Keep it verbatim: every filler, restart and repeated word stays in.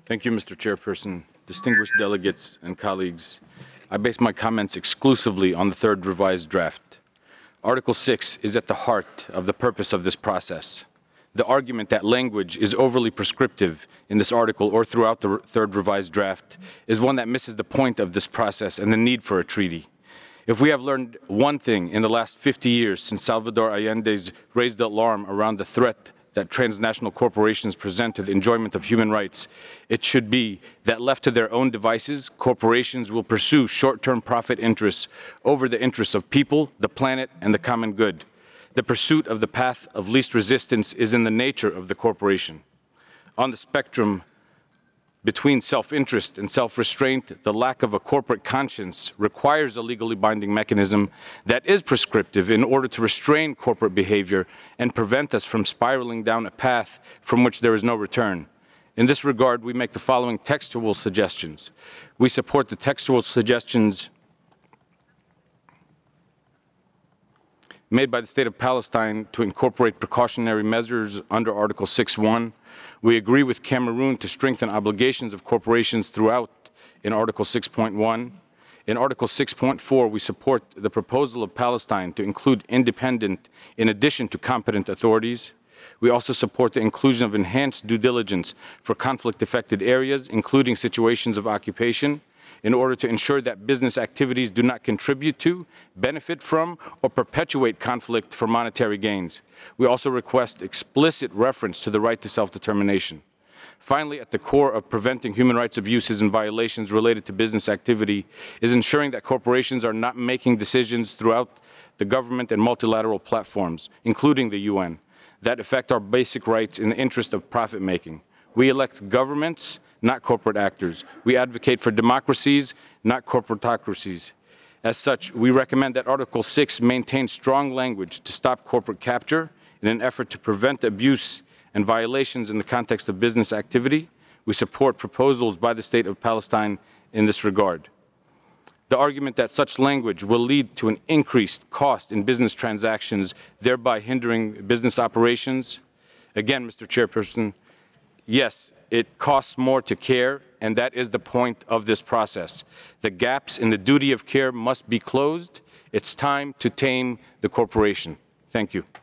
Thank you, Mister Chairperson. Distinguished delegates and colleagues, I base my comments exclusively on the third revised draft. Article six is at the heart of the purpose of this process. The argument that language is overly prescriptive in this article or throughout the third revised draft is one that misses the point of this process and the need for a treaty. If we have learned one thing in the last fifty years since Salvador Allende's raised the alarm around the threat that transnational corporations present to the enjoyment of human rights, it should be that left to their own devices, corporations will pursue short-term profit interests over the interests of people, the planet, and the common good. The pursuit of the path of least resistance is in the nature of the corporation. On the spectrum between self-interest and self-restraint, the lack of a corporate conscience requires a legally binding mechanism that is prescriptive in order to restrain corporate behavior and prevent us from spiraling down a path from which there is no return. In this regard, we make the following textual suggestions. We support the textual suggestions made by the State of Palestine to incorporate precautionary measures under Article six point one. We agree with Cameroon to strengthen obligations of corporations throughout in Article six point one. In Article six point four, we support the proposal of Palestine to include independent in addition to competent authorities. We also support the inclusion of enhanced due diligence for conflict-affected areas, including situations of occupation, in order to ensure that business activities do not contribute to, benefit from, or perpetuate conflict for monetary gains. We also request explicit reference to the right to self-determination. Finally, at the core of preventing human rights abuses and violations related to business activity is ensuring that corporations are not making decisions throughout the government and multilateral platforms, including the U N, that affect our basic rights in the interest of profit-making. We elect governments, not corporate actors. We advocate for democracies, not corporatocracies. As such, we recommend that Article six maintain strong language to stop corporate capture in an effort to prevent abuse and violations in the context of business activity. We support proposals by the State of Palestine in this regard. The argument that such language will lead to an increased cost in business transactions, thereby hindering business operations. Again, Mister Chairperson, yes, it costs more to care, and that is the point of this process. The gaps in the duty of care must be closed. It's time to tame the corporation. Thank you.